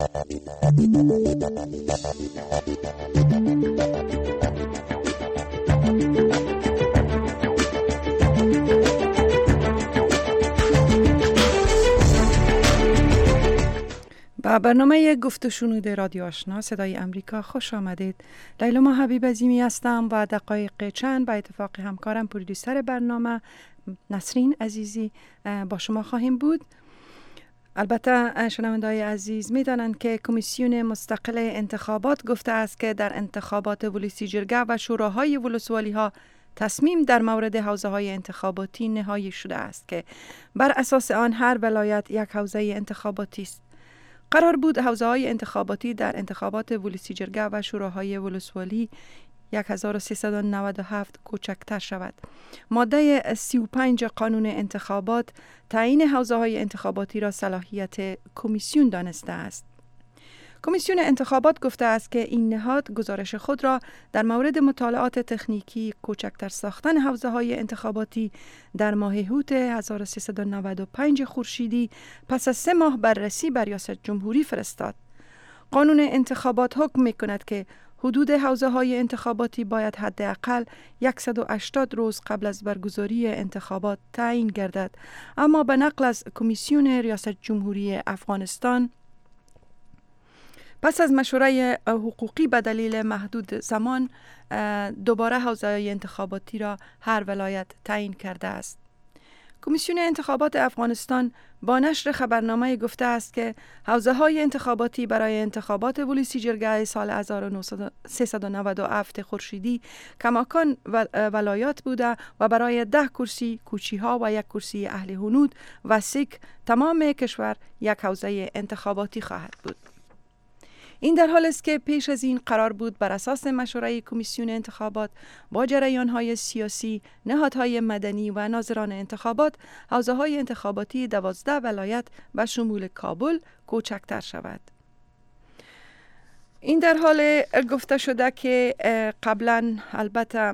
با برنامه گفت و شنود رادیو آشنا صدای امریکا خوش آمدید. لیلا حبیب عظیمی هستم و دقایق چند به اتفاق همکارم پرودیوسر برنامه نسرین عزیزی با شما خواهیم بود. البته شنونده‌های عزیز می‌دانند که کمیسیون مستقل انتخابات گفته است که در انتخابات ولسی جرگه و شوراهای ولسوالی‌ها تصمیم در مورد حوزه‌های انتخاباتی نهایی شده است که بر اساس آن هر ولایت یک حوزه انتخاباتی است. قرار بود حوزه‌های انتخاباتی در انتخابات ولسی جرگه و شوراهای ولسوالی 1397 کوچکتر شود. ماده 35 قانون انتخابات تعیین حوزه‌های انتخاباتی را صلاحیت کمیسیون دانسته است. کمیسیون انتخابات گفته است که این نهاد گزارش خود را در مورد مطالعات تکنیکی کوچکتر ساختن حوزه‌های انتخاباتی در ماه هوت 1395 خورشیدی پس از 3 ماه بررسی بر ریاست جمهوری فرستاد. قانون انتخابات حکم می‌کند که حدود حوزه‌های انتخاباتی باید حداقل 180 روز قبل از برگزاری انتخابات تعیین گردد، اما به نقل از کمیسیون ریاست جمهوری افغانستان پس از مشوره حقوقی به دلیل محدود زمان دوباره حوزه انتخاباتی را هر ولایت تعیین کرده است. کمیسیون انتخابات افغانستان با نشر خبرنامه گفته است که حوزه‌های انتخاباتی برای انتخابات ولسی جرگه سال 1397 خورشیدی کماکان ولایات بوده و برای 10 کرسی کوچی‌ها و 1 کرسی اهل هنود و سیک تمام کشور یک حوزه انتخاباتی خواهد بود. این در حال است که پیش از این قرار بود بر اساس مشوره کمیسیون انتخابات با جریان‌های سیاسی، نهادهای مدنی و ناظران انتخابات حوزه‌های انتخاباتی 12 ولایت به شمول کابل کوچکتر شود. این در حال گفته شده که قبلا البته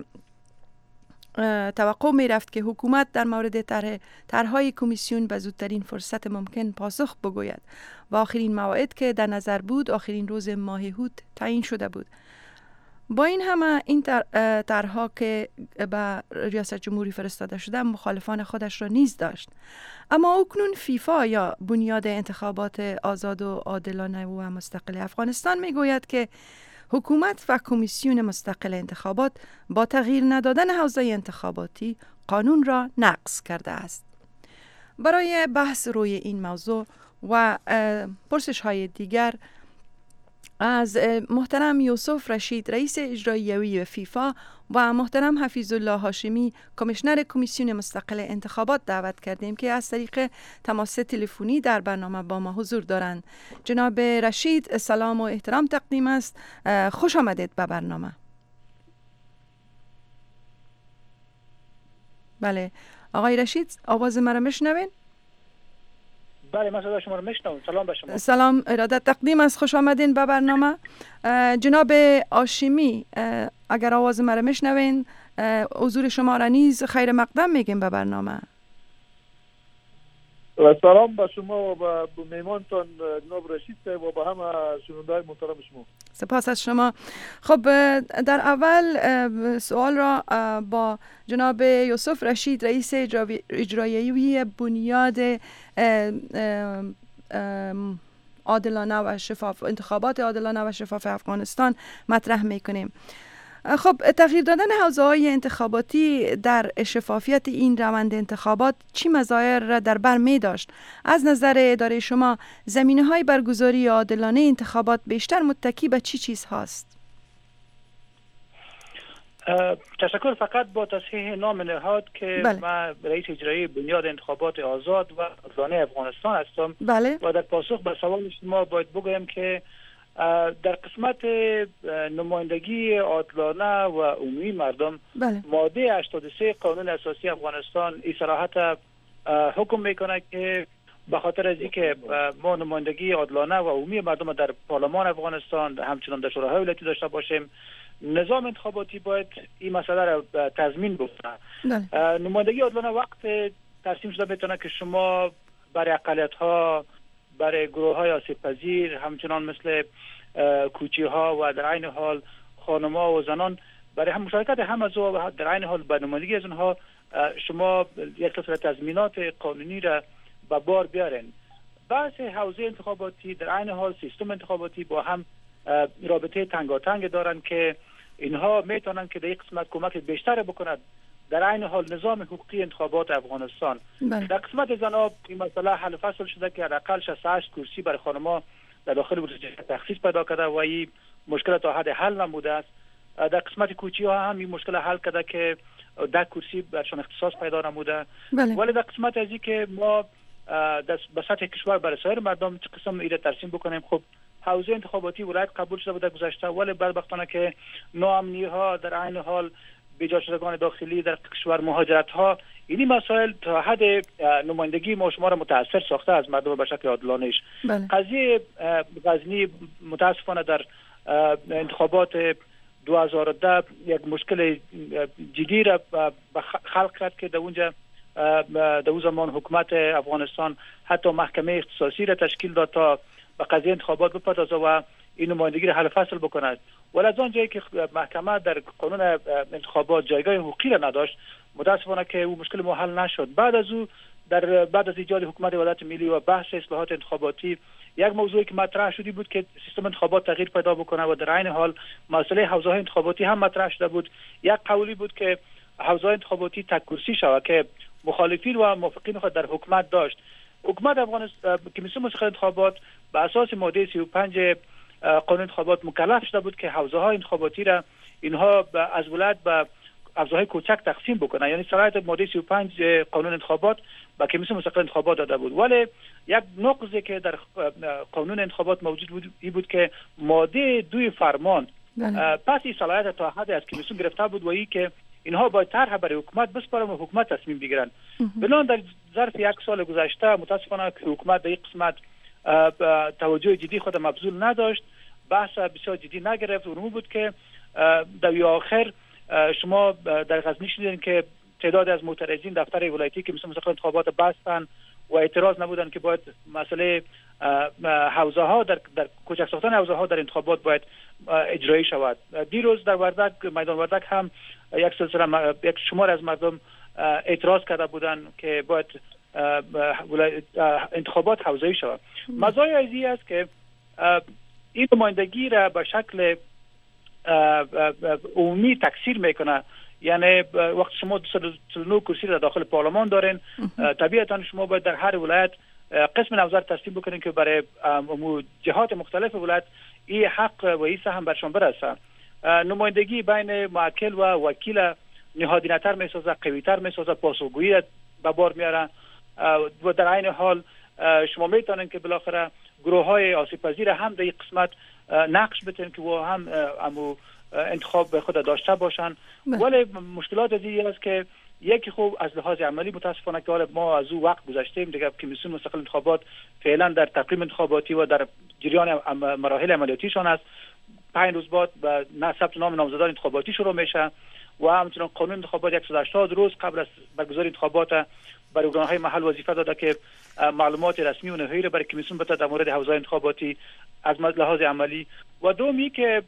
توقع می رفت که حکومت در مورد طرح‌های کمیسیون به زودترین فرصت ممکن پاسخ بگوید و آخرین موعد که در نظر بود آخرین روز ماه هوت تعیین شده بود. با این همه این طرح‌ها که به ریاست جمهوری فرستاده شده مخالفان خودش را نیز داشت، اما اکنون فیفا یا بنیاد انتخابات آزاد و عادلانه و مستقل افغانستان می گوید که حکومت و کمیسیون مستقل انتخابات با تغییر ندادن حوزه انتخاباتی قانون را نقض کرده است. برای بحث روی این موضوع و پرسش های دیگر از محترم یوسف رشید رئیس اجرایی فیفا و محترم حفیظ الله هاشمی کمیشنر کمیسیون مستقل انتخابات دعوت کردیم که از طریق تماس تلفنی در برنامه با ما حضور دارند. جناب رشید سلام و احترام تقدیم است. خوش آمدید به برنامه. بله آقای رشید آواز مرا میشنوین؟ بله من صدای شما رو میشنوم. سلام به شما. سلام ارادت تقدیم است. خوش آمدین به برنامه. جناب هاشمی اگر آواز مرا میشنوین حضور شما را نیز خیر مقدم میگیم به برنامه. و سلام به شما و به میمانتان جناب رشید و به همه شنونده‌های محترم شما. سپاس از شما. خب در اول سوال را با جناب یوسف رشید رئیس اجرایی بنیاد عادلانه و شفاف انتخابات عادلانه و شفاف افغانستان مطرح میکنیم. خب تغییر دادن حوزه‌های انتخاباتی در شفافیت این روند انتخابات چی مزایا را در بر می داشت؟ از نظر اداره شما زمینه‌های برگزاری عادلانه انتخابات بیشتر متکی به چی چیز هاست؟ تشکر. فقط با تصحیح نام نهاد که من رئیس اجرایی بنیاد انتخابات آزاد و عادلانه افغانستان هستم. بله. و در پاسخ به سوال شما باید بگویم که در قسمت نمایندگی عادلانه و عمومی مردم ماده 83 قانون اساسی افغانستان این صراحت حکم میکنه که به خاطر از اینکه ما نمایندگی عادلانه و عمومی مردم در پارلمان افغانستان همچنان در شوراهای ولایتی داشته باشیم، نظام انتخاباتی باید این مسئله را تضمین بکنه. نمایندگی عادلانه وقت ترسیم شده میتونه که شما برای اقلیت ها برای گروه های آسیب پذیر همچنان مثل کوچی ها و در عین حال خانم‌ها و زنان برای هم مشارکت هم از و در عین حال به نمایندگی از اونها شما یک سلسله تضمینات قانونی را به بار بیارین. بحث حوزه انتخاباتی در عین حال سیستم انتخاباتی با هم رابطه تنگاتنگ دارن که اینها میتونن که در یک قسمت کمک بیشتر بکند در عین حال نظام حقوقی انتخابات افغانستان. در قسمت زنان این مسئله حل فصل شده که حداقل 68 کرسی برای خانم‌ها در داخل بودجه تخصیص پیدا کرده و این مشکل تا حد حل نموده است. در قسمت کوچی ها هم این مشکل حل کرده که 10 کرسی برشان اختصاص پیدا نموده. ولی در قسمت ازی که ما به سطح کشور برای سایر مردم چه قسم ایره ترسیم بکنیم، خب حوزه انتخاباتی ولایت قبول شده بوده گذشته، ولی بدبختانه که ناامنی ها در عین حال بیجا شدگان داخلی در کشور، مهاجرت ها، اینی مسائل تا حد نمایندگی ما شما را متاثر ساخته از مردم به شکل عادلانه. قضیه غزنی متاسفانه در انتخابات 2010 یک مشکل جدی را خلق کرد که در اونجا در اون زمان حکومت افغانستان حتی محکمه اختصاصی را تشکیل داد تا به قضیه انتخابات بپردازه و این نمایندگی را حل فصل بکند. ولی از آنجایی که محکمه در قانون انتخابات جایگاه حقوقی را نداشت، متاسفانه که او مشکل ما حل نشد. بعد از ایجاد حکومت وحدت ملی و بحث اصلاحات انتخاباتی، یک موضوعی که مطرح شده بود که سیستم انتخابات تغییر پیدا بکنه و در عین حال مسئله حوزه‌های انتخاباتی هم مطرح شده بود. یک قولی بود که حوزه انتخاباتی تک کرسی شود که مخالفین و موافقین خود در حکومت داشت. حکومت افغانستان کمیسیون مستقل انتخابات به اساس ماده 35 قانون انتخابات مکلف شده بود که حوزه‌های انتخاباتی را اینها از ولایت به حوزه‌های کوچک تقسیم بکنه، یعنی صلاحیت ماده 35 قانون انتخابات به کمیسیون مستقل انتخابات داده بود. ولی یک نقضی که در قانون انتخابات موجود بود این بود که ماده 2 فرمان پس این صلاحیت تا حد از کمیسیون گرفته بود و این که اینها باید طرح برای حکومت بسپارن و حکومت تصمیم بگیرن. بنابراین در ظرف یک سال گذشته متاسفانه که حکومت در این قسمت توجه جدی خود مبذول نداشت، بحث بسیار جدی نگرفت. اون بود که در آخر شما در غزنی شنیدین که تعداد از معترضین دفتر ولایتی که مثل مستقل انتخابات بستن و اعتراض نبودن که باید مسئله حوزه ها در کوچک ساختن حوزه ها در انتخابات باید اجرایی شود. دیروز در وردک، میدان وردک هم یک شمار از مردم اعتراض کرده بودن که باید انتخابات حوزه‌ای شود. مزایای ازی است که این نمایندگی را به شکل عمومی تکثیر میکنه. یعنی وقت شما 209 کرسی در داخل پارلمان دارین، طبیعتا شما باید در هر ولایت قسم نظر ترتیب بکنین که برای جهات مختلف ولایت این حق و این سهم برشان برسه. نمایندگی بین موکل و وکیل نهادینه‌تر میسازه، قوی‌تر میسازه، پاسخگویی به بار میاره و در عین حال شما میتونین که بالاخره گروه‌های آسیب پذیر هم در این قسمت نقش بتونن که و هم انتخاب به خود داشته باشن. ولی مشکلات از این است که یکی خوب از لحاظ عملی متاسفانه که ما از او وقت گذاشتیم دیگه. کمیسیون مستقل انتخابات فعلا در تقویم انتخاباتی و در جریان مراحل عملیاتیشان است. 5 روز بعد به ثبت نام نامزدان انتخاباتی شروع میشه و همچنین قانون انتخابات 180 روز قبل از برگزاری انتخابات برای ارگان‌های محل وظیفه داده که معلومات رسمی و نهایی را برای کمیسیون بده در مورد حوزه انتخاباتی از لحاظ عملی. و دومی که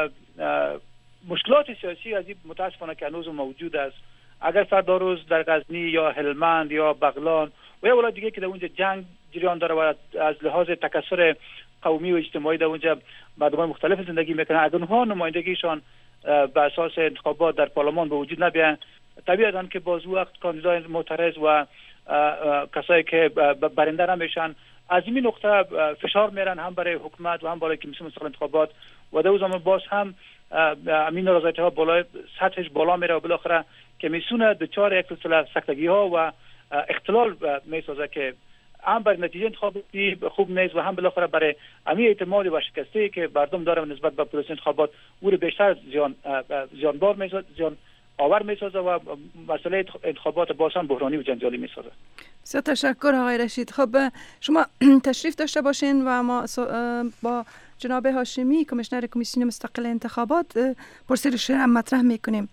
مشکلات سیاسی از این متاسفانه که هنوز موجود است. اگر فردا روز در غزنی یا هلمند یا بغلان و یا ولایت دیگه که در اونجا جنگ جریان داره و از لحاظ تکثر قومی و اجتماعی در اونجا مردمان مختلف زندگی میکنن، اگر اونها نمایندگیشان به اساس انتخابات در پارلمان به وجود نبیان، طبیعتاً که باز وقت کاندیدای معترض و کسایی که برنده نمیشن از این نقطه فشار میرن هم برای حکومت و هم برای کمیسیون مستقل انتخابات و در زمان باز هم امین نارضایتی ها بالا سطحش بالا میره و بالاخره کمیسیون دچار یک سلسله سکتگی ها و اختلال میسازه که هم برای نتیجه انتخاباتی خوب نیست و هم بالاخره برای امی اعتماد و شکسته که مردم داره نسبت به پروسه انتخابات او رو بیشتر زیانبار میسازه، زیان آور میسازه و مسئله انتخابات بازم بحرانی و جنجالی میسازه. بسیار تشکر آقای رشید. خب شما تشریف داشته باشین و ما با جناب هاشمی کمیشنر کمیسیون مستقل انتخابات پرسشش را مطرح میکنیم.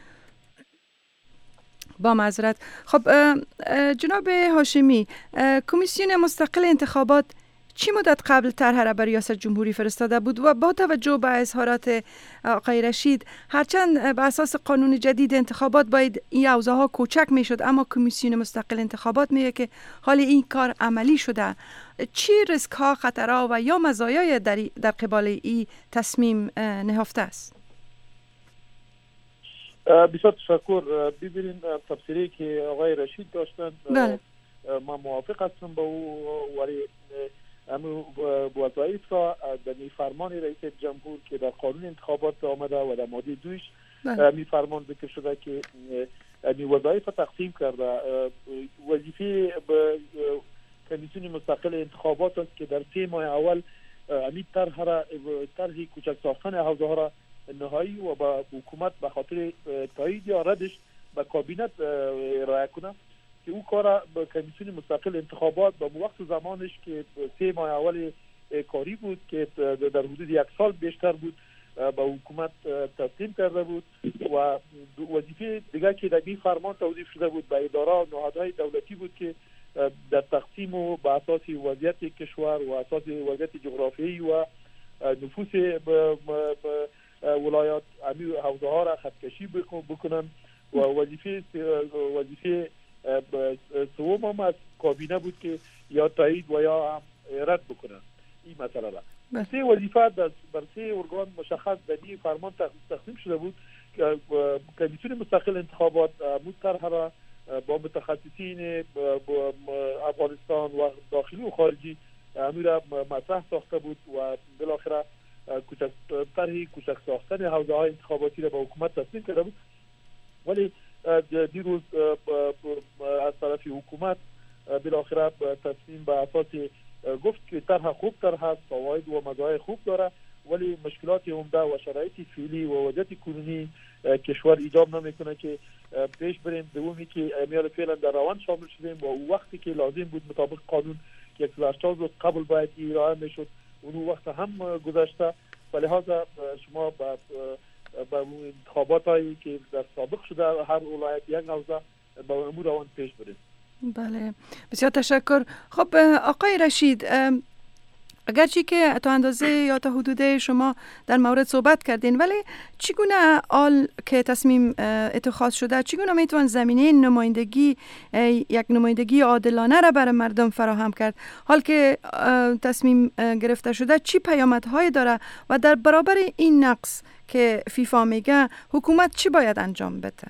با معذرت. خب جناب هاشمی، کمیسیون مستقل انتخابات چی مدت قبل طرح را به ریاست جمهوری فرستاده بود و با توجه به اظهارات آقای رشید هرچند به اساس قانون جدید انتخابات باید این حوزه‌ها کوچک میشد، اما کمیسیون مستقل انتخابات میگه که حال این کار عملی شده. چی ریسک ها، خطرها و یا مزایای در قبال این تصمیم نهفته است؟ بسیار تشکر. ببینید تفسیری که آقای رشید داشتن من موافق هستم با او، ولی همون وظایف را در فرمان رئیس جمهور که در قانون انتخابات آمده و در ماده 2 می فرمان ذکر شده که می وظایف را تقسیم کرده. وظیفه به کمیسیون مستقل انتخابات است که در 3 ماه اول همین طرح کوچک ساختن حوزه ها را نهایی و با حکومت به خاطر تایید یا ردش به کابینت ارائه کنه که او کار به کمیسیون مستقل انتخابات با وقت زمانش که 3 ماه اول کاری بود که در حدود 1 سال بیشتر بود به حکومت تسلیم کرده بود و وظیفه دیگه که در این فرمان توضیح شده بود به اداره و نهادهای دولتی بود که در تقسیم و به اساس وضعیت کشور و اساس وضعیت جغرافیایی و نفوس ولایات همین حوزه ها را خطکشی بکنن و وظیفه سوم هم از کابینه بود که یا تایید و یا هم رد بکنن این مسئله را. 3 وظیفه بر 3 ارگان مشخص در این فرمان تقسیم شده بود که کمیسیون مستقل انتخابات طرح را با متخصصین افغانستان و داخلی و خارجی همین را مطرح ساخته بود و بالاخره طرح کوچک ساختن حوزه های انتخاباتی را به حکومت تسلیم کرده بود. ولی دیروز از طرف حکومت بالاخره تصمیم به اساس گفت که طرح خوب طرح هست، فواید و مزایای خوب داره، ولی مشکلات عمده و شرایط فعلی و وضعیت کنونی کشور ایجاب نمیکنه که پیش بریم دومی که امیال فعلا در روان شامل شدیم و او وقتی که لازم بود مطابق قانون 180 روز قبل باید ارائه میشد اون وقت هم گذشته. لذا شما با انتخابات هایی که در سابق شده هر ولایت یک حوزه با امور روان پیش بریم. بله بسیار تشکر. خب آقای رشید، اگرچه که تا اندازه یا تا حدود شما در مورد صحبت کردین، ولی چگونه آل که تصمیم اتخاذ شده چگونه میتوان زمینه نمایندگی یک نمایندگی عادلانه را برای مردم فراهم کرد؟ حال که تصمیم گرفته شده چی پیامدهای داره و در برابر این نقص که فیفا میگه حکومت چی باید انجام بده؟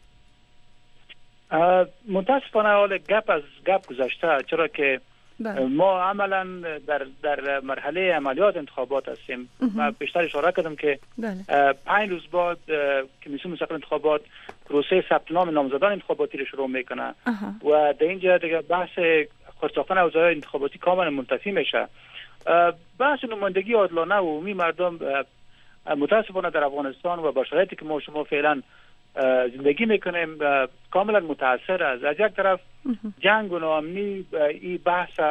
متاسفانه حال گپ از گپ گذشته، چرا که ما عملا در مرحله عملیات انتخابات هستیم و بیشتر اشاره کردم که 5 روز بعد کمیسیون مستقل انتخابات پروسه ثبت نام نامزدان انتخاباتی رو شروع میکنه و در اینجا دیگه بحث خودساختن حوزه‌های انتخاباتی کاملا منتفی میشه. بحث نمایندگی عادلانه و عمومی مردم متاسفانه در افغانستان و با شرایطی که ما شما فعلا زندگی میکنیم کاملا متاثر است. از یک طرف جنگ و ناامنی این بحث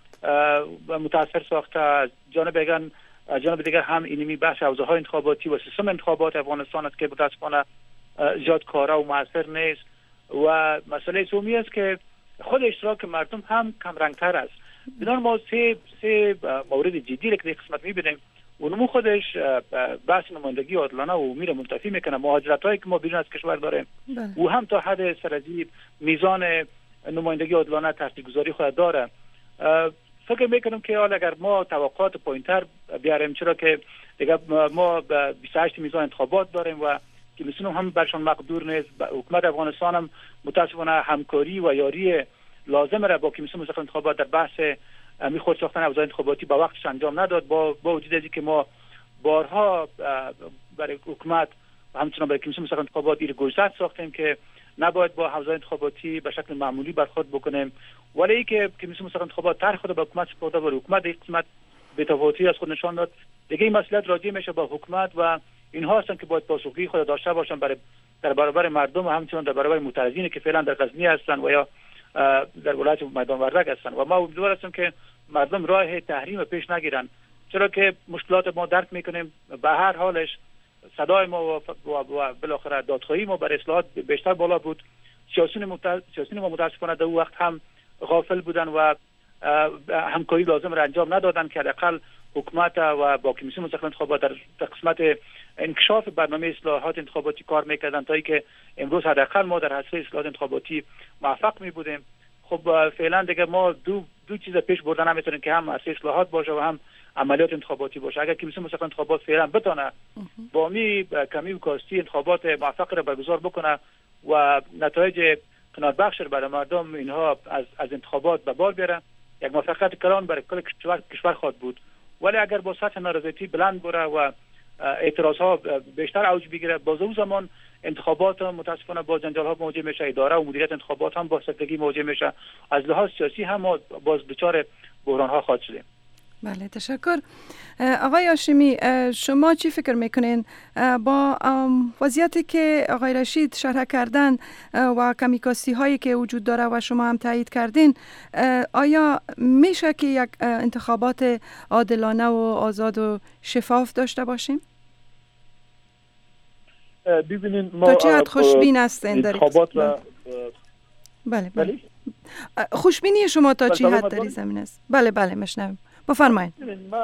متاثر ساخته، از جانب دیگر هم اینمی بحث حوزه های انتخاباتی و سیستم انتخابات افغانستان است که متاسفانه زیاد کارا و مؤثر نیست و مسئله دومی است که خود اشتراک مردم هم کم رنگتر است. بنابراین ما سه مورد جدی را که در قسمت میبینیم اونمو خودش بحث نمایندگی عادلانه و عمومی را منتفی میکنه. مهاجرت هایی که ما بیرون از کشور داریم او هم تا حد سرازی میزان نمایندگی عادلانه تاثیرگذاری خود داره. فکر میکنم که حالا اگر ما توقعات پایینتر بیاریم، چرا که دیگه ما 28 میزان انتخابات داریم و کمیسیون هم برشان مقدور نیست، حکومت افغانستان هم متاسفانه همکاری و یاری لازم را با کمیسیون مستقل انتخابات در بحث می خود ساختن حوزه انتخاباتی با وقتش انجام نداد. با وجود از اینکه ما بارها برای حکومت و همچنان برای کمیسیون مستقل انتخابات این گزارش ساختیم که نباید با حوزه انتخاباتی به شکل معمولی برخورد بکنیم، ولی اینکه کمیسیون مستقل انتخابات طرح خود به حکومت سپرده و حکومت این قسمت بی‌تفاوتی از خود نشان داد، دیگه این مسئولیت راجع میشه با حکومت و اینها هستن که باید پاسخگویی خود داشته باشن در برابر مردم و همچنان در برابر معترضینی که فعلا در غزنی هستن و یا در ولایت میدان وردک هستن و ما امیدوار هستیم که مردم راه تحریم پیش نگیرن، چرا که مشکلات ما درک میکنیم. به هر حالش صدای ما و بالاخره دادخواهی ما برای اصلاحات بیشتر بالا بود. سیاسیون ما متاسفانه در اون وقت هم غافل بودن و همکاری لازم را انجام ندادن که حداقل حکومت و با کمیسیون مستقل انتخابات در قسمت انکشاف برنامه اصلاحات انتخاباتی کار میکردن تا اینکه امروز حداقل ما در حصه اصلاحات انتخاباتی موفق می بودیم. خب فعلا دیگه ما دو چیز پیش بردن نمیتونیم که هم حصه اصلاحات باشه و هم عملیات انتخاباتی باشه. اگر کمیسیون مستقل انتخابات فعلا بتونه با می کمی و کاستی انتخابات موفق را برگزار بکنه و نتایج قناعت بخش برای مردم اینها از انتخابات به بار بیاره، یک موفقیت کلان برای کل کشور خواهد بود. ولی اگر با سطح نارضایتی بلند بره و اعتراض ها بیشتر اوج بگیره، باز اون زمان انتخابات متاسفانه با جنجال ها مواجه میشه، اداره و مدیریت انتخابات هم با سختگی مواجه میشه، از لحاظ سیاسی هم ما باز دچار بحران ها خواهد شدیم. بله، تشکر. آقای هاشمی، شما چی فکر میکنین با وضعیتی که آقای رشید شرح کردن و کمیکاسی هایی که وجود داره و شما هم تایید کردین، آیا میشه که یک انتخابات عادلانه و آزاد و شفاف داشته باشیم؟ ببینین ما تا چه حد خوشبین هستین در انتخابات را بله. خوشبینی شما تا چه حد در این زمین است؟ بله مشنوم. بفرمایید.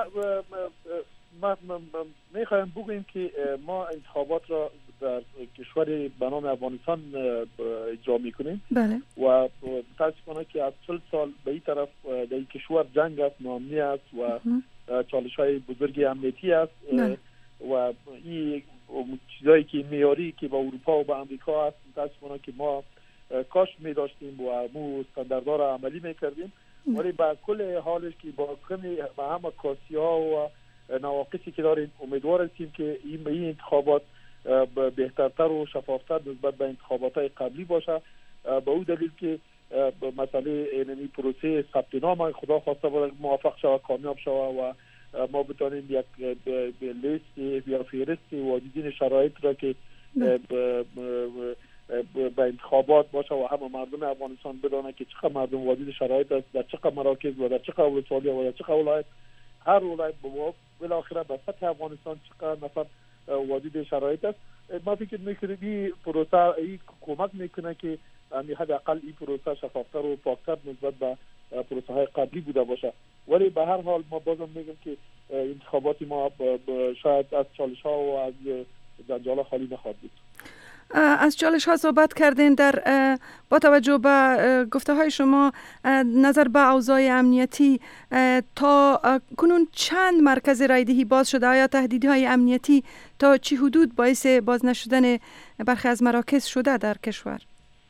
ما میخوایم بگوییم که ما انتخابات را در کشور به نام افغانستان اجرا میکنیم. بله. و متاسفانه که از 40 سال به این طرف در این کشور جنگ است، ناامنی است و چالش های بزرگی امنیتی است. و این چیزایی که معیاری که با اروپا و با امریکا است، متاسفانه که ما کاش می داشتیم و مو استانداردها را عملی میکردیم. ولی با کل حالش که با کمی با همه کاسی ها و نواقصی که داریم، امیدوار هستیم که این انتخابات بهترتر و شفافتر نسبت به انتخابات های قبلی باشه. به او دلیل که مسئله اینمی پروسه ثبت نام خدا خواسته موفق شود، کامیاب شود و ما بتانیم یک لیست یا فهرست واجدین شرایط را که به انتخابات باشه و همه مردم افغانستان بدانه که چقدر مردم واجد شرایط است، در چقدر مراکز و در چقدر ولسوالی و در چقدر ولایت، هر ولایت بالاخره به سطح افغانستان چقدر نفر واجد شرایط است. ما فکر میکنیم این پروسه این کمک میکنه که حداقل این پروسه شفافتر و پاکتر نسبت به پروسه های قبلی بوده باشه. ولی به هر حال ما بازم میگم که انتخابات ما شاید از چالش ها و از جنجال خالی نخواهد بود. از چالش ها صحبت کردین. با توجه به گفته های شما نظر به اوضاع امنیتی، تا کنون چند مرکز رایدهی باز شده؟ آیا تهدیدهای امنیتی تا چه حدود باعث باز نشدن برخی از مراکز شده در کشور؟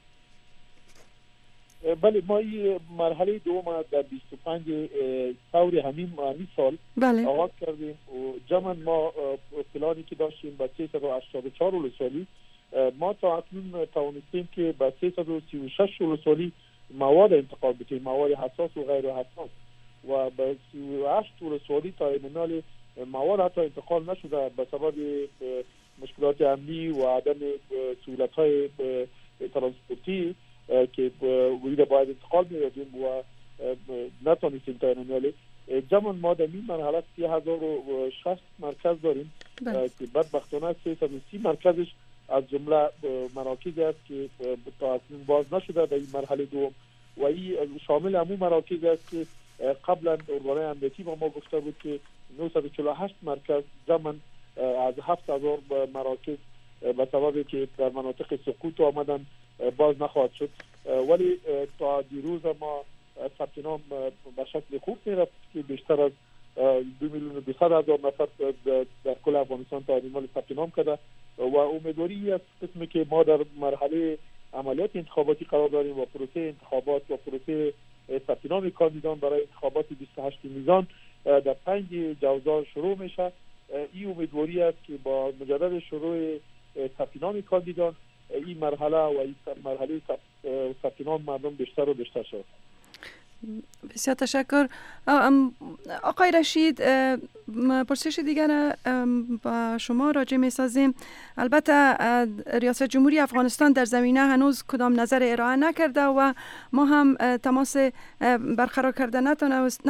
بله، ما این مرحله دوم در 25 ثور همین سال آغاز کردیم و جمعاً ما پلانی که داشتیم به 384 ولسوالی، ما تا اکنون توانستیم که به 336 ولسوالی مواد انتقال بدیم، مواد حساس و غیر حساس، و به 38 ولسوالی تا این مواد حتی انتقال نشده به سبب مشکلات امنی و عدم سهولت‌های ترانسپورتی که باید انتقال می‌دادیم و نتونستیم تا این جمعاً ما در این مرحله 3060 مرکز داریم که بدبختانه 330 مرکزش از جمله مراکز است که تا اکنون باز نشده در این مرحله دوم و این شامل همون مراکز است که قبلا ارگان‌های امنیتی با ما گفته بود که 948 مرکز جمعاً از 7000 مراکز به سببی که در مناطق سقوط آمدن باز نخواهد شد. ولی تا دیروز ما ثبت نام به شکل خوب میرفت که بیشتر از 2,200,000 نفر در کل افغانستان تا این ثبت نام کرده و امیدواری است قسمی که ما در مرحله عملیات انتخاباتی قرار داریم و پروسه انتخابات و پروسه ثبت نام کاندیدان برای انتخابات 28 میزان در 5 جوزا شروع میشه. این امیدواری است که با مجدد شروع ثبت نام کاندیدان این مرحله و این مرحله ثبت نام مردم بیشتر و بیشتر شود. بسیار تشکر. آقای رشید، پرسش دیگر با شما راجع می سازیم. البته ریاست جمهوری افغانستان در زمینه هنوز کدام نظر ارائه نکرده و ما هم تماس برقرار کرده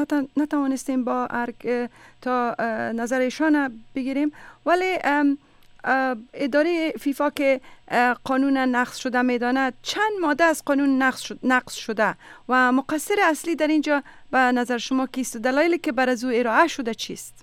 نتوانستیم با ارگ تا نظر ایشان بگیریم، ولی اداره فیفا که قانون نقض شده میداند چند ماده از قانون نقض شده و مقصر اصلی در اینجا به نظر شما کیست و دلایلی که بر از او ارائه شده چیست؟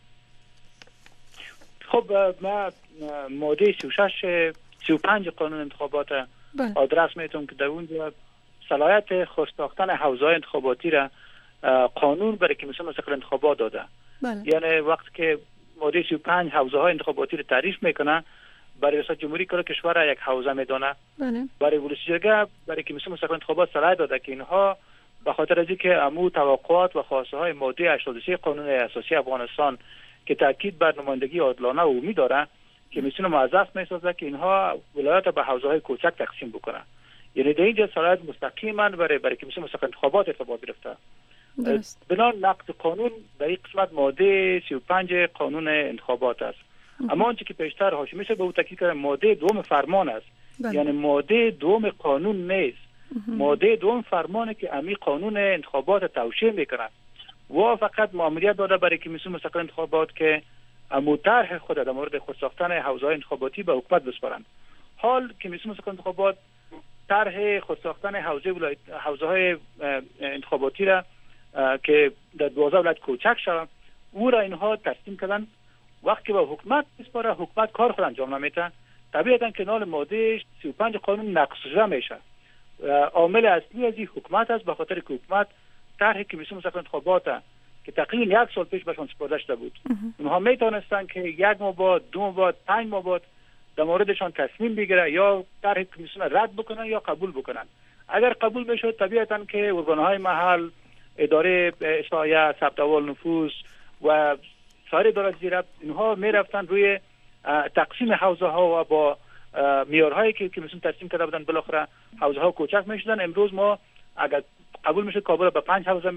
خب ما ماده 35 قانون انتخابات آدرس میتونم که در اونجا صلاحیت خودساختن حوزه‌های انتخاباتی را قانون برای کمیسیون مستقل انتخابات داده. یعنی وقتی که ماده 35 حوزه‌های انتخاباتی را تعریف میکنه، برای ریاست جمهوری کل کشور یک حوزه میدونه. برای ولایت جرگه برای کمیسیون مستقل انتخابات صلاحیت داده که اینها به خاطر از اینکه امو توقعات و خواسته های ماده 83 قانون اساسی افغانستان که تاکید بر نمایندگی عادلانه و عمومی داره، کمیسیون موظف میسازه که اینها ولایات به حوزه‌های کوچک تقسیم بکنه. یعنی در اینجا صلاحیت مستقیما برای کمیسیون مستقل انتخابات ارتباط گرفته. بنا نقض قانون در این قسمت ماده 35 قانون انتخابات است. اما آنچه که پیشتر هاشمی صاحب به او تاکید کرد ماده دوم فرمان است. یعنی ماده دوم قانون نیست. ماده دوم فرمانه که امی قانون انتخابات توشیح میکنه و فقط مأموریت داده برای کمیسیون مستقل انتخابات که امو طرح خود در مورد خود ساختن حوزه‌های انتخاباتی به حکومت بسپارند. حال کمیسیون مستقل انتخابات طرح خود ساختن حوزه‌های انتخاباتی را که در 12 ولایت کوچک شود او را اینها تسلیم کردن. وقتی به حکومت بسپاره، حکومت کار خود انجام نمیده، طبیعتا که نال ماده 35 قانون نقض شده میشه. عامل اصلی از این حکومت است، به خاطر که حکومت طرح کمیسیون مستقل انتخابات که تقریبا 1 سال پیش بهشون سپرده شده بود، اونها میتونستن که 1 ماه بعد، 2 ماه بعد، 5 ماه بعد در موردشان تصمیم بگیره یا طرح کمیسیون رد بکنن یا قبول بکنن. اگر قبول بشد طبیعتا که ارگان‌های محل، اداره اصلاحیه، ثبت احوال نفوس و سایر ادارات زیر اینها میرفتن روی تقسیم حوزه ها و با معیارهایی که کمیسیون ترسیم کرده بودن بالاخره حوزه ها کوچک میشدن. امروز ما اگر قبول میشه کابل با 5 حوزه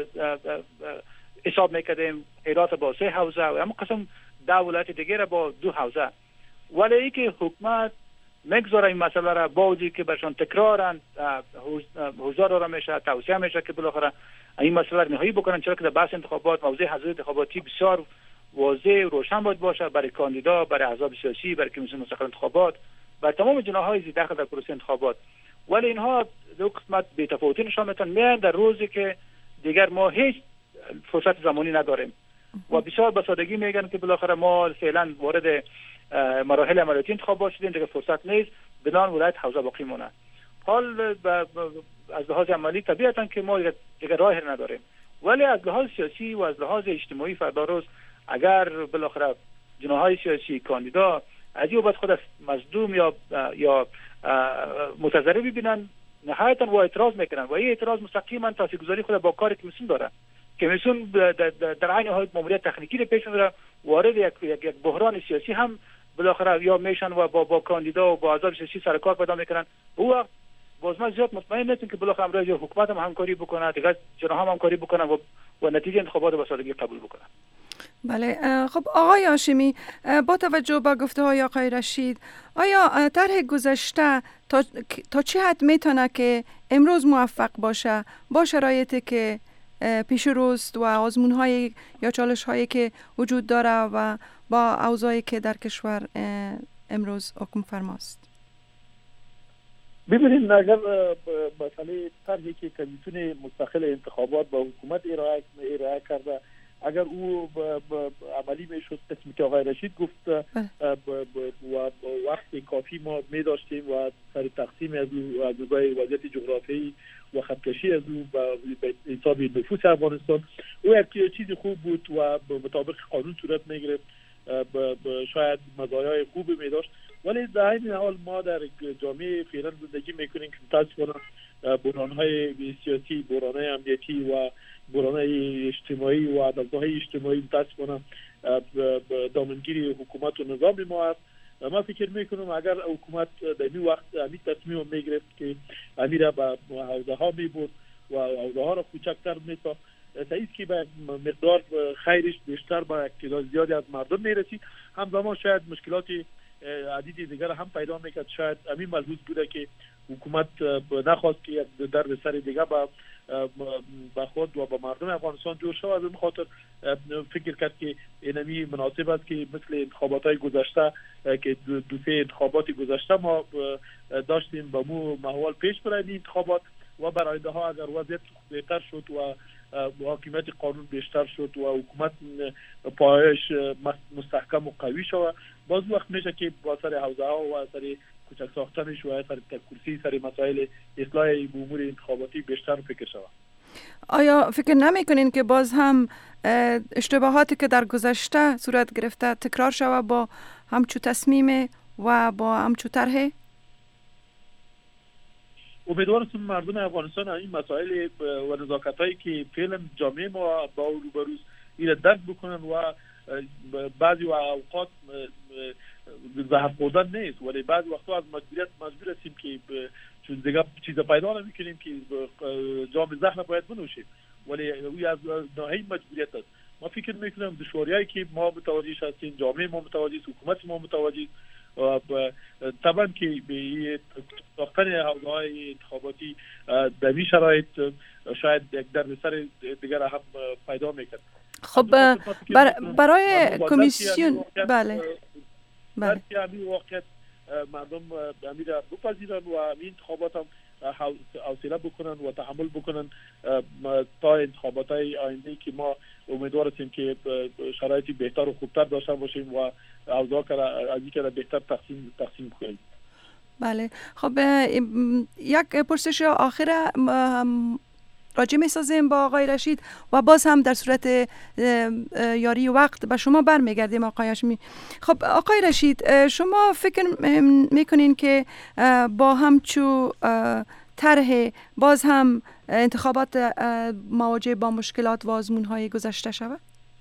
حساب میکردیم، هرات با 3 حوزه و اما قسم 10 ولایت دیگه با 2 حوزه. ولی ای که حکومت میگذاره این مسئله را با وجودی که برشان تکرارن حضور را میشه توصیه میشه که بالاخره این مسئله را نهایی بکنن، چرا که در بحث انتخابات موضوع حضور انتخاباتی بسیار واضح و روشن باید باشه برای کاندیدا، برای احزاب سیاسی، برای کمیسیون مستقل انتخابات، برای تمام جناح‌های داخل در پروسه انتخابات. ولی اینها دو قسمت بی‌تفاوتی نشان میدن. میان در روزی که دیگر ما هیچ فرصت زمانی نداریم و بسیار به سادگی میگن که بالاخره ما فعلا وارد مراحل عملیاتی انتخابات شدیم، دیگه فرصت نیست، بدان ولایت حوزه باقی مونه. حال از لحاظ عملی طبیعتا که ما دیگه راه نداریم، ولی از لحاظ سیاسی و از لحاظ اجتماعی فردا روز اگر بالاخره جناح‌های سیاسی کاندیدا از این بابت خود از مظلوم یا متضرر ببینن، نهایتا و اعتراض میکنن و این اعتراض مستقیما تاثیرگذاری خود با کار کمیسیون داره. کمیسیون در عین حال ماموریت تکنیکی رو پیش میبره، وارد یک بحران سیاسی هم بالاخره یا میشن و با کاندیدا و با احزاب سیاسی سر کار پیدا میکنن. او وقت باز ما زیاد مطمئن نیستیم که بالاخره امروز حکومت هم همکاری بکنه، دیگه جناح هم همکاری بکنن و نتیجه انتخابات به سادگی قبول بکنن. بله. خب آقای هاشمی، با توجه به گفته‌های آقای رشید، آیا طرح گذشته تا چه حد میتونه که امروز موفق باشه با شرایطی که پیش روست و آزمون‌های یا چالش‌هایی که وجود داره و با اوضاعی که در کشور امروز حکم فرماست؟ ببینید اگر مسئله طرحی که کمیسیون مستقل انتخابات با حکومت ارائه کرده اگر او عملی میشد، قسمی که آقای رشید گفت و وقت کافی ما می داشتیم و سر تقسیم از او وضعیت جغرافیایی و خطکشی از او به حساب نفوس افغانستان او یک چیز خوب بود و مطابق قانون صورت می گرفت، شاید مزایای خوبی می داشت. ولی در این حال ما در جامعه فعلا زندگی میکنیم که متاسفانه بحران‌های سیاسی، بحران‌های امنیتی و بحران‌های اجتماعی و عدالت‌های اجتماعی متاسفانه دامنگیری حکومت و نظام ما است. ما فکر میکنم اگر حکومت در این وقت همین تصمیم میگرفت که امیر به حوزه ها میبرد و حوزه ها را کوچکتر میساخت، سعید که به مقدار خیرش بیشتر به تعداد زیادی از مردم میرسید، همزمان شاید مشکلات عدیدی دیگر هم پیدا میکرد. شاید همین ملحوظ بوده که حکومت نخواست که یک درد سر دیگه با خود و با مردم افغانستان جور شود. به خاطر فکر کرد که اینمی مناسب است که مثل انتخابات گذشته که دو سه انتخابات گذشته ما داشتیم با مو محول پیش برای انتخابات و برای آینده ها اگر وضعیت بهتر شد و حاکمیت قانون بیشتر شد و حکومت پایش مستحکم و قوی شود، باز وقت میشه که با سر حوزه ها و سر کوچک ساختنش و سر کرسی سر مسائل اصلاح امور انتخاباتی بیشتر فکر شود. آیا فکر نمی‌کنین که باز هم اشتباهاتی که در گذشته صورت گرفته تکرار شود با همچو تصمیم و با همچو طرح؟ امیدوارم مردم افغانستان این مسائل و نزاکت‌هایی که فعلا جامعه ما با روبروز این درک بکنن و بعضی اوقات زهر خوردن نیست، ولی بعضی وقتا از مجبور هستیم که چون دیگه چیز پیدا نمی‌کنیم که جام زهر باید بنوشیم، ولی اوی از ناحیه مجبوریت است. ما فکر می‌کنم دشواریایی که ما متوجه هستیم، جامعه ما متوجه است، حکومت ما متوجه و طبعا که به ساختن حوزه‌های انتخاباتی در این شرایط شاید یک دردسر دیگر هم پیدا می‌کند. خب برای کمیسیون بله همین واقعیت مردم امیر بپذیرن و همین انتخابات هم حوصله بکنن و تحمل بکنن تا انتخابات های آینده که ما امیدوار هستیم که شرایطی بهتر و خوبتر داشته باشیم و اوضاع از این که بهتر تقسیم کنیم. بله خب یک پرسش آخر راجع می‌سازیم با آقای رشید و باز هم در صورت یاری وقت به شما برمیگردیم آقای هاشمی. خب آقای رشید، شما فکر میکنین که با همچو طرح باز هم انتخابات مواجه با مشکلات و آزمون‌های گذشته شود؟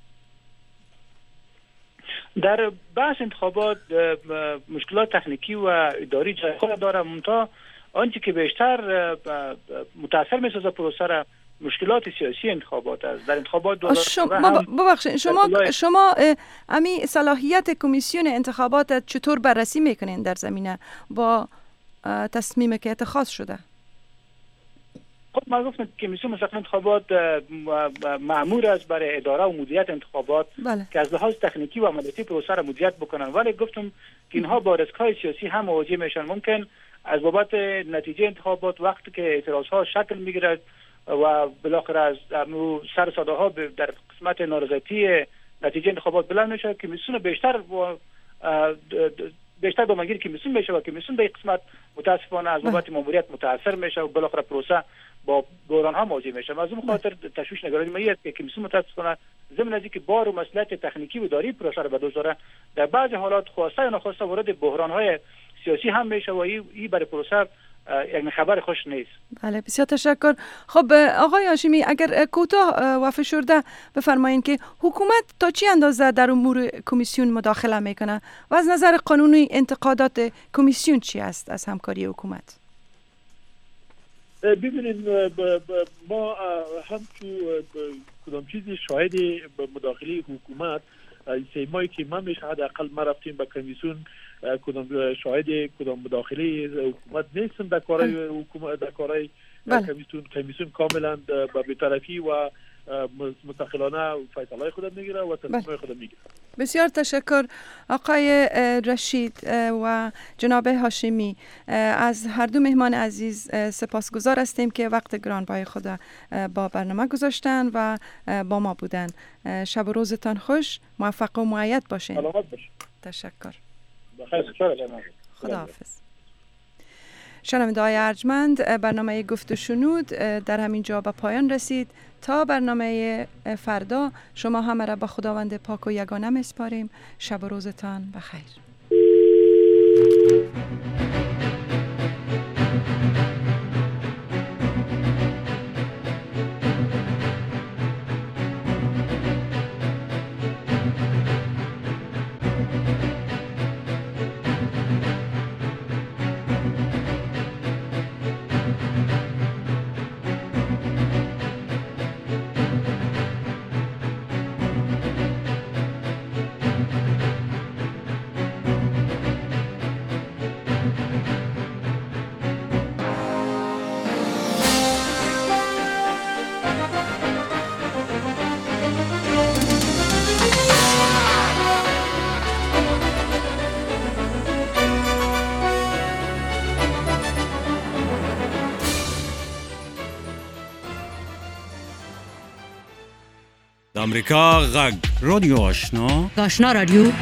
در بحث انتخابات مشکلات تکنیکی و اداری جای خود داره، منتها آنچه که بیشتر متاثر می‌سازه پروسه را مشکلات سیاسی انتخابات است. در انتخابات ببخشید شما امی صلاحیت کمیسیون انتخابات چطور بررسی میکنین در زمینه با تصمیمی که اتخاذ شده؟ خب ما گفتم کمیسیون مستقل انتخابات مأمور است برای اداره و مدیریت انتخابات که از لحاظ تکنیکی و عملیاتی پروسه را مدیریت بکنن، ولی گفتم که اینها با ریسک‌های سیاسی هم مواجه میشن. ممکن از بابت نتیجه انتخابات وقتی که اعتراضها شکل میگیرد و بالاخره از سر صداها در قسمت نارضایتی نتیجه انتخابات بلند میشه، کمیسیون بیشتر با مگیر کمیسیون میشه و کمیسیون به قسمت متاسفانه از بابت ماموریت متاثر میشه و بالاخره پروسه با بحران ها مواجه میشه. از اون خاطر تشویش نگرانی ما است که کمیسیون متاسفانه ضمن از اینکه بار و مسئولیت تکنیکی و اداری پروسه را به دوش داره، در بعضی حالات خواسته یا ناخواسته وارد بحران های سیاسی هم میشه و این برای پروسه یک خبر خوش نیست. بله بسیار تشکر. خب آقای هاشمی، اگر کوتاه و فشرده بفرمایید که حکومت تا چی اندازه در امور کمیسیون مداخله میکنه و از نظر قانونی انتقادات کمیسیون چی است از همکاری حکومت؟ ببینید ما هم تو کدام چیزی شاهد مداخله حکومت سه ماهی که من میشه حداقل ما رفتیم به کمیسیون کدام شاهد کدام مداخله حکومت نیستم در کارهای حکومت، در کارهای کمیسیون کاملا با بی‌طرفی و مستقلانه فیصله خود میگیره و تصمیم خود میگیره. بسیار تشکر آقای رشید و جناب هاشمی. از هر دو مهمان عزیز سپاسگزار هستیم که وقت گرانبهای خود با برنامه گذاشتن و با ما بودن. شب و روزتان خوش، موفق و مؤید باشین. سلامت باشین. تشکر. خدا حافظ. شنونده‌های ارجمند، برنامه گفت و شنود در همین جا به پایان رسید. تا برنامه فردا شما همه را به خداوند پاک و یگانه میسپاریم. شب و روزتان بخیر. امریکا غږ رادیو آشنا رادیو